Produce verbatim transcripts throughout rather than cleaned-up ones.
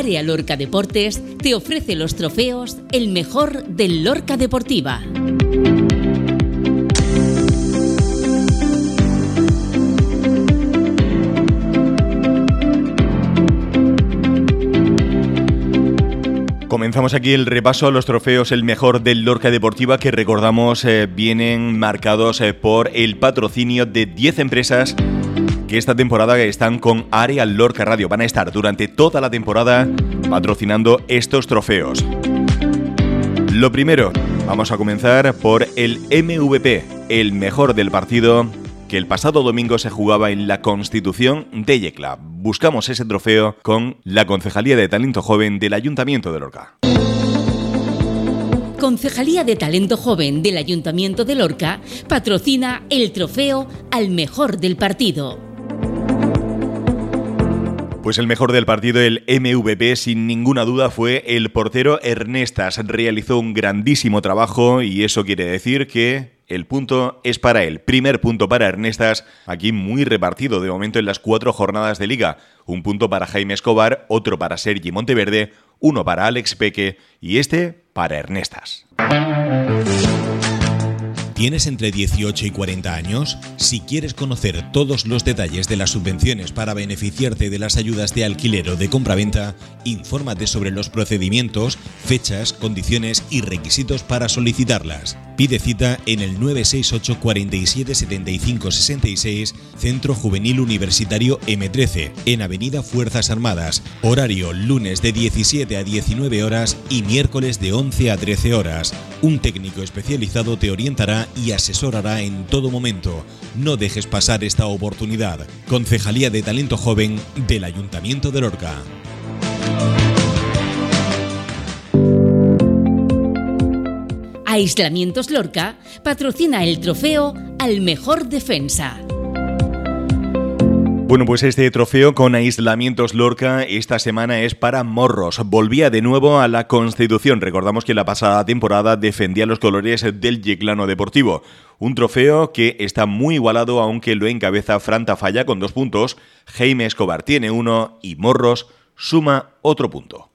Área Lorca Deportes te ofrece los trofeos El Mejor del Lorca Deportiva. Comenzamos aquí el repaso a los trofeos El Mejor del Lorca Deportiva, que recordamos eh, vienen marcados eh, por el patrocinio de diez empresas que esta temporada están con Área Lorca Radio. Van a estar durante toda la temporada patrocinando estos trofeos. Lo primero, vamos a comenzar por el M V P, el mejor del partido, que el pasado domingo se jugaba en la Constitución de Yecla. Buscamos ese trofeo con la Concejalía de Talento Joven del Ayuntamiento de Lorca. Concejalía de Talento Joven del Ayuntamiento de Lorca patrocina el trofeo al mejor del partido. Pues el mejor del partido, el M V P, sin ninguna duda fue el portero Ernestas. Realizó un grandísimo trabajo y eso quiere decir que el punto es para él. Primer punto para Ernestas, aquí muy repartido de momento en las cuatro jornadas de Liga. Un punto para Jaime Escobar, otro para Sergi Monteverde, uno para Alex Peque y este para Ernestas. ¿Tienes entre dieciocho y cuarenta años? Si quieres conocer todos los detalles de las subvenciones para beneficiarte de las ayudas de alquiler o de compraventa, infórmate sobre los procedimientos, fechas, condiciones y requisitos para solicitarlas. Pide cita en el nueve seis ocho cuatro siete siete cinco seis seis, Centro Juvenil Universitario eme trece, en Avenida Fuerzas Armadas. Horario lunes de diecisiete a diecinueve horas y miércoles de once a trece horas. Un técnico especializado te orientará y asesorará en todo momento. No dejes pasar esta oportunidad. Concejalía de Talento Joven del Ayuntamiento de Lorca. Aislamientos Lorca patrocina el trofeo al mejor defensa. Bueno, pues este trofeo con Aislamientos Lorca esta semana es para Morros. Volvía de nuevo a la Constitución. Recordamos que la pasada temporada defendía los colores del Yeclano Deportivo. Un trofeo que está muy igualado, aunque lo encabeza Fran Tafalla con dos puntos, Jaime Escobar tiene uno y Morros suma otro punto.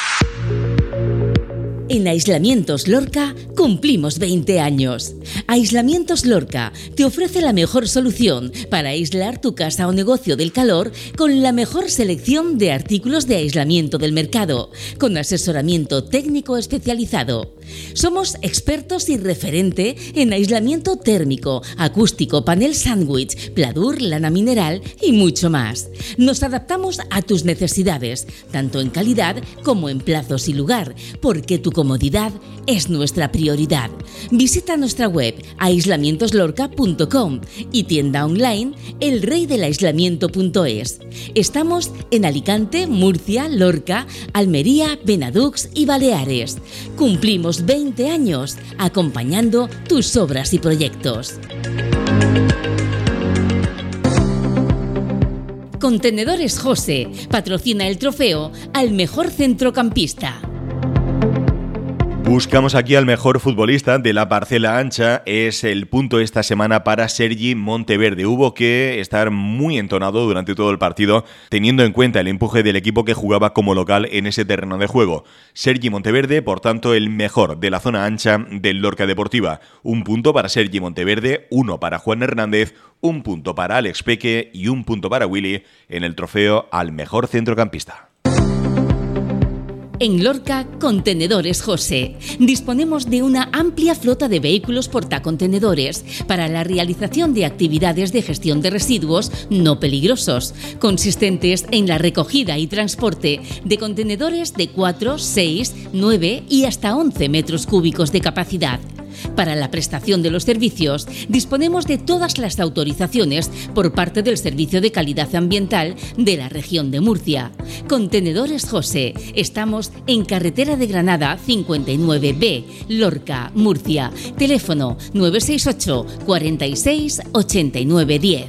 En Aislamientos Lorca cumplimos veinte años. Aislamientos Lorca te ofrece la mejor solución para aislar tu casa o negocio del calor con la mejor selección de artículos de aislamiento del mercado, con asesoramiento técnico especializado. Somos expertos y referente en aislamiento térmico, acústico, panel sándwich, pladur, lana mineral y mucho más. Nos adaptamos a tus necesidades, tanto en calidad como en plazos y lugar, porque tu comodidad es nuestra prioridad. Visita nuestra web aislamientos lorca punto com y tienda online el rey del aislamiento punto es. Estamos en Alicante, Murcia, Lorca, Almería, Benadux y Baleares. Cumplimos veinte años acompañando tus obras y proyectos. Contenedores José patrocina el trofeo al mejor centrocampista. Buscamos aquí al mejor futbolista de la parcela ancha. Es el punto esta semana para Sergi Monteverde. Hubo que estar muy entonado durante todo el partido, teniendo en cuenta el empuje del equipo que jugaba como local en ese terreno de juego. Sergi Monteverde, por tanto, el mejor de la zona ancha del Lorca Deportiva. Un punto para Sergi Monteverde, uno para Juan Hernández, un punto para Alex Peque y un punto para Willy en el trofeo al mejor centrocampista. En Lorca, Contenedores José. Disponemos de una amplia flota de vehículos portacontenedores para la realización de actividades de gestión de residuos no peligrosos, consistentes en la recogida y transporte de contenedores de cuatro, seis, nueve y hasta once metros cúbicos de capacidad. Para la prestación de los servicios, disponemos de todas las autorizaciones por parte del Servicio de Calidad Ambiental de la región de Murcia. Contenedores José. Estamos en Carretera de Granada cincuenta y nueve B, Lorca, Murcia. Teléfono nueve seis ocho, cuarenta y seis, ochenta y nueve diez.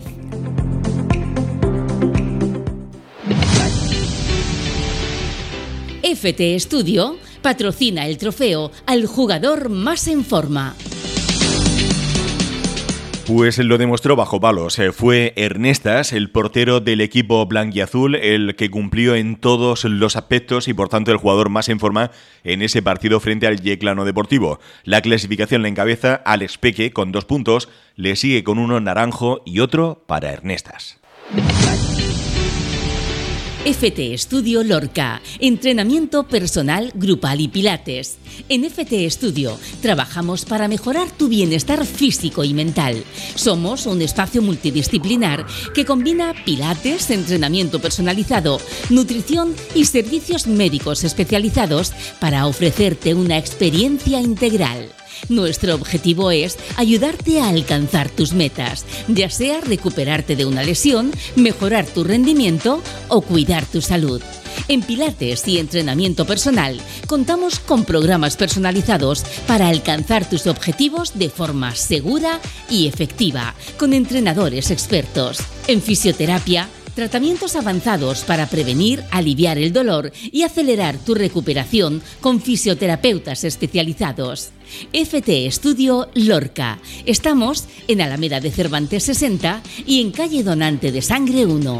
F T Studio patrocina el trofeo al jugador más en forma. Pues lo demostró bajo palos. Fue Ernestas, el portero del equipo blanquiazul, el que cumplió en todos los aspectos y por tanto el jugador más en forma en ese partido frente al Yeclano Deportivo. La clasificación la encabeza Alex Peque con dos puntos, le sigue con uno Naranjo y otro para Ernestas. F T Studio Lorca, entrenamiento personal, grupal y pilates. En F T Studio trabajamos para mejorar tu bienestar físico y mental. Somos un espacio multidisciplinar que combina pilates, entrenamiento personalizado, nutrición y servicios médicos especializados para ofrecerte una experiencia integral. Nuestro objetivo es ayudarte a alcanzar tus metas, ya sea recuperarte de una lesión, mejorar tu rendimiento o cuidar tu salud. En Pilates y entrenamiento personal contamos con programas personalizados para alcanzar tus objetivos de forma segura y efectiva, con entrenadores expertos. En fisioterapia, tratamientos avanzados para prevenir, aliviar el dolor y acelerar tu recuperación con fisioterapeutas especializados. F T Studio Lorca. Estamos en Alameda de Cervantes sesenta y en calle Donante de Sangre uno.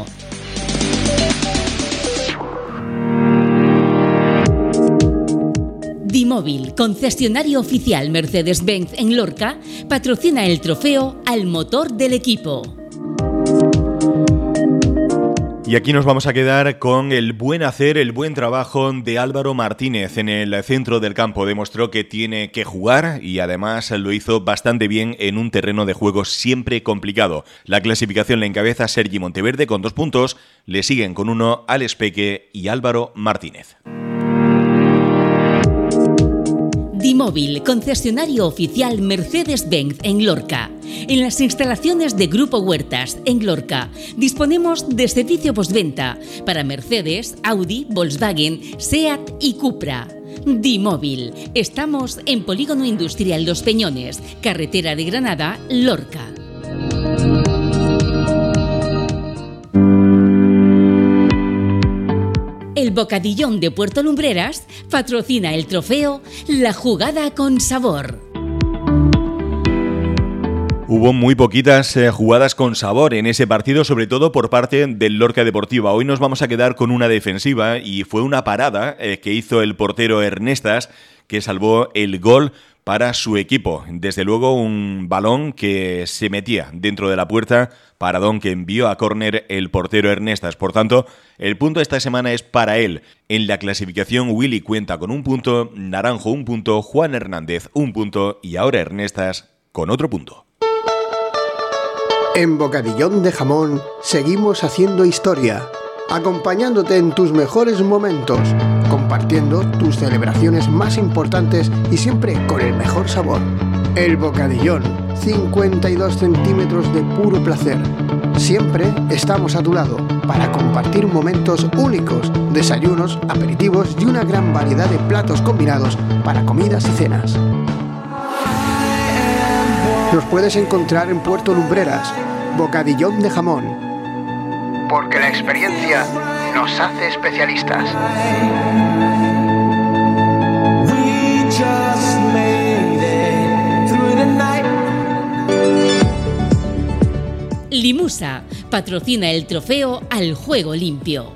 Dimóvil, concesionario oficial Mercedes-Benz en Lorca, patrocina el trofeo al motor del equipo. Y aquí nos vamos a quedar con el buen hacer, el buen trabajo de Álvaro Martínez en el centro del campo. Demostró que tiene que jugar y además lo hizo bastante bien en un terreno de juego siempre complicado. La clasificación la encabeza Sergi Monteverde con dos puntos, le siguen con uno Alex Peque y Álvaro Martínez. Dimóvil, concesionario oficial Mercedes-Benz en Lorca. En las instalaciones de Grupo Huertas en Lorca disponemos de servicio postventa para Mercedes, Audi, Volkswagen, SEAT y Cupra. Dimóvil. Estamos en Polígono Industrial Los Peñones, carretera de Granada, Lorca. El Bocadillón de Puerto Lumbreras patrocina el trofeo La Jugada con Sabor. Hubo muy poquitas eh, jugadas con sabor en ese partido, sobre todo por parte del Lorca Deportiva. Hoy nos vamos a quedar con una defensiva y fue una parada eh, que hizo el portero Ernestas que salvó el gol para su equipo. Desde luego un balón que se metía dentro de la puerta, paradón que envió a córner el portero Ernestas. Por tanto, el punto esta semana es para él. En la clasificación Willy cuenta con un punto, Naranjo un punto, Juan Hernández un punto y ahora Ernestas con otro punto. En Bocadillón de Jamón seguimos haciendo historia, acompañándote en tus mejores momentos, compartiendo tus celebraciones más importantes y siempre con el mejor sabor. El Bocadillón, cincuenta y dos centímetros de puro placer. Siempre estamos a tu lado para compartir momentos únicos, desayunos, aperitivos y una gran variedad de platos combinados para comidas y cenas. Nos puedes encontrar en Puerto Lumbreras, Bocadillón de Jamón, porque la experiencia nos hace especialistas. Limusa patrocina el trofeo al juego limpio.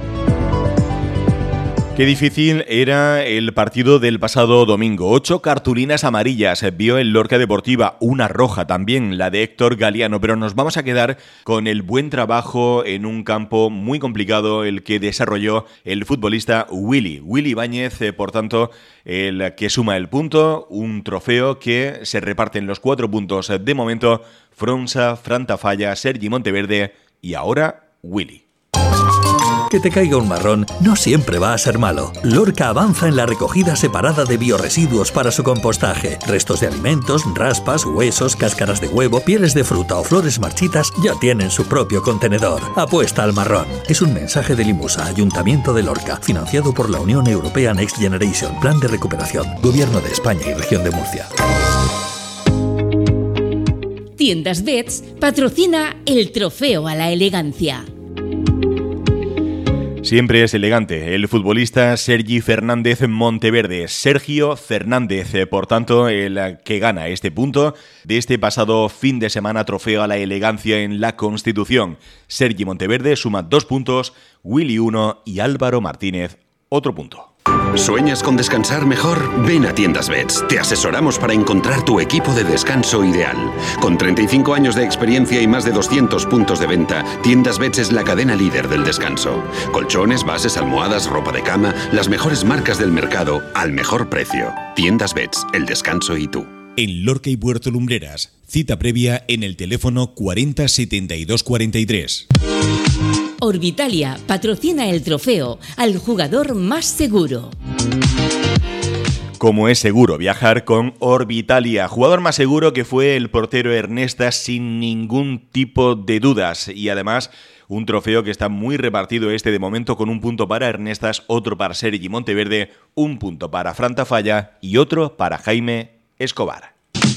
Qué difícil era el partido del pasado domingo. Ocho cartulinas amarillas vio el Lorca Deportiva, una roja también, la de Héctor Galiano, pero nos vamos a quedar con el buen trabajo en un campo muy complicado, el que desarrolló el futbolista Willy. Willy Ibáñez, eh, por tanto, el que suma el punto, un trofeo que se reparten los cuatro puntos de momento, Fronsa, Fran Tafalla, Sergi Monteverde y ahora Willy. Que te caiga un marrón no siempre va a ser malo. Lorca avanza en la recogida separada de biorresiduos para su compostaje. Restos de alimentos, raspas, huesos, cáscaras de huevo, pieles de fruta o flores marchitas ya tienen su propio contenedor. Apuesta al marrón. Es un mensaje de Limusa, Ayuntamiento de Lorca, financiado por la Unión Europea Next Generation, Plan de Recuperación, Gobierno de España y Región de Murcia. Tiendas Bets patrocina el trofeo a la elegancia. Siempre es elegante el futbolista Sergi Fernández Monteverde. Sergio Fernández, por tanto, el que gana este punto de este pasado fin de semana trofeo a la elegancia en la Constitución. Sergi Monteverde suma dos puntos, Willy uno y Álvaro Martínez otro punto. ¿Sueñas con descansar mejor? Ven a Tiendas Bets. Te asesoramos para encontrar tu equipo de descanso ideal. Con treinta y cinco años de experiencia y más de doscientos puntos de venta, Tiendas Bets es la cadena líder del descanso. Colchones, bases, almohadas, ropa de cama, las mejores marcas del mercado al mejor precio. Tiendas Bets, el descanso y tú. En Lorca y Puerto Lumbreras, cita previa en el teléfono cuarenta setenta y dos cuarenta y tres. Orbitalia patrocina el trofeo al jugador más seguro. Como es seguro viajar con Orbitalia, jugador más seguro que fue el portero Ernestas sin ningún tipo de dudas, y además un trofeo que está muy repartido este de momento, con un punto para Ernestas, otro para Sergi Monteverde, un punto para Fran Tafalla y otro para Jaime Escobar.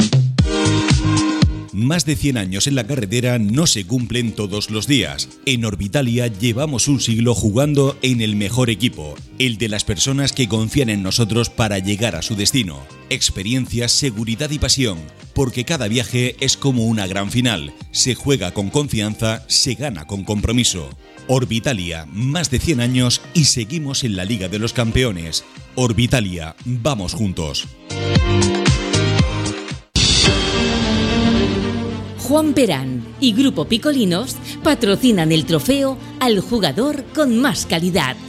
Más de cien años en la carretera no se cumplen todos los días. En Orbitalia llevamos un siglo jugando en el mejor equipo, el de las personas que confían en nosotros para llegar a su destino. Experiencia, seguridad y pasión, porque cada viaje es como una gran final. Se juega con confianza, se gana con compromiso. Orbitalia, más de cien años y seguimos en la Liga de los Campeones. Orbitalia, vamos juntos. Juan Perán y Grupo Picolinos patrocinan el trofeo al jugador con más calidad.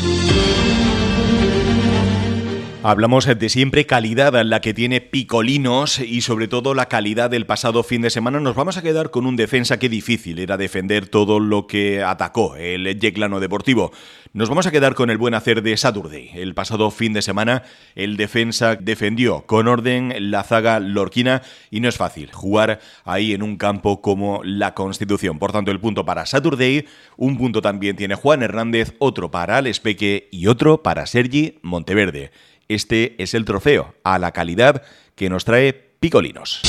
Hablamos de siempre calidad la que tiene Picolinos y sobre todo la calidad del pasado fin de semana. Nos vamos a quedar con un defensa que difícil era defender todo lo que atacó el Yeclano Deportivo. Nos vamos a quedar con el buen hacer de Saturday. El pasado fin de semana el defensa defendió con orden la zaga lorquina y no es fácil jugar ahí en un campo como la Constitución. Por tanto, el punto para Saturday, un punto también tiene Juan Hernández, otro para Alex Peque y otro para Sergi Monteverde. Este es el trofeo a la calidad que nos trae Picolinos.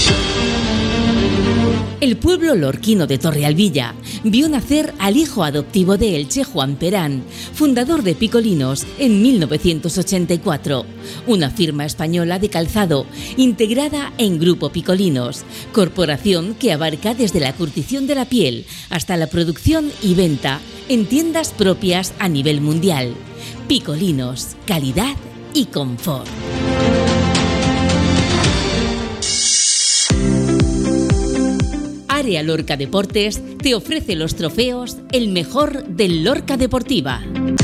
El pueblo lorquino de Torrealbilla vio nacer al hijo adoptivo de Elche, Juan Perán, fundador de Picolinos en mil novecientos ochenta y cuatro, una firma española de calzado integrada en Grupo Picolinos, corporación que abarca desde la curtición de la piel hasta la producción y venta en tiendas propias a nivel mundial. Picolinos, calidad y confort. Área Lorca Deportes te ofrece los trofeos El Mejor del Lorca Deportiva.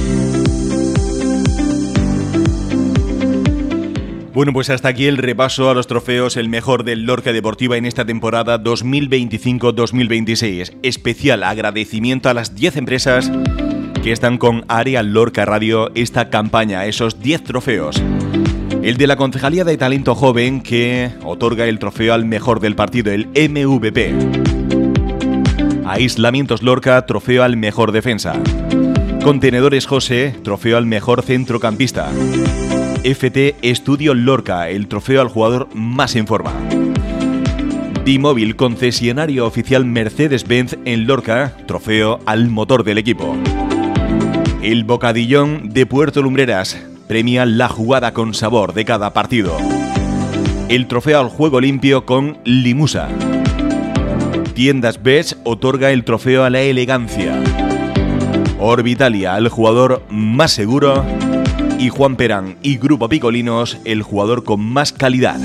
Bueno, pues hasta aquí el repaso a los trofeos El Mejor del Lorca Deportiva en esta temporada dos mil veinticinco dos mil veintiséis. Especial agradecimiento a las diez empresas que están con Área Lorca Radio esta campaña, esos diez trofeos. El de la Concejalía de Talento Joven, que otorga el trofeo al mejor del partido, el M V P. Aislamientos Lorca, trofeo al mejor defensa. Contenedores José, trofeo al mejor centrocampista. F T Estudio Lorca, el trofeo al jugador más en forma. D-Móvil, concesionario oficial Mercedes-Benz en Lorca, trofeo al motor del equipo. El Bocadillón de Puerto Lumbreras premia la jugada con sabor de cada partido. El trofeo al juego limpio con Limusa. Tiendas Bets otorga el trofeo a la elegancia. Orbitalia, el jugador más seguro. Y Juan Perán y Grupo Picolinos, el jugador con más calidad.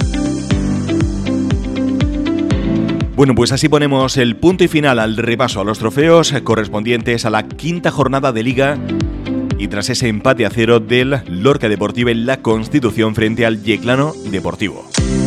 Bueno, pues así ponemos el punto y final al repaso a los trofeos correspondientes a la quinta jornada de Liga y tras ese empate a cero del Lorca Deportiva en la Constitución frente al Yeclano Deportivo.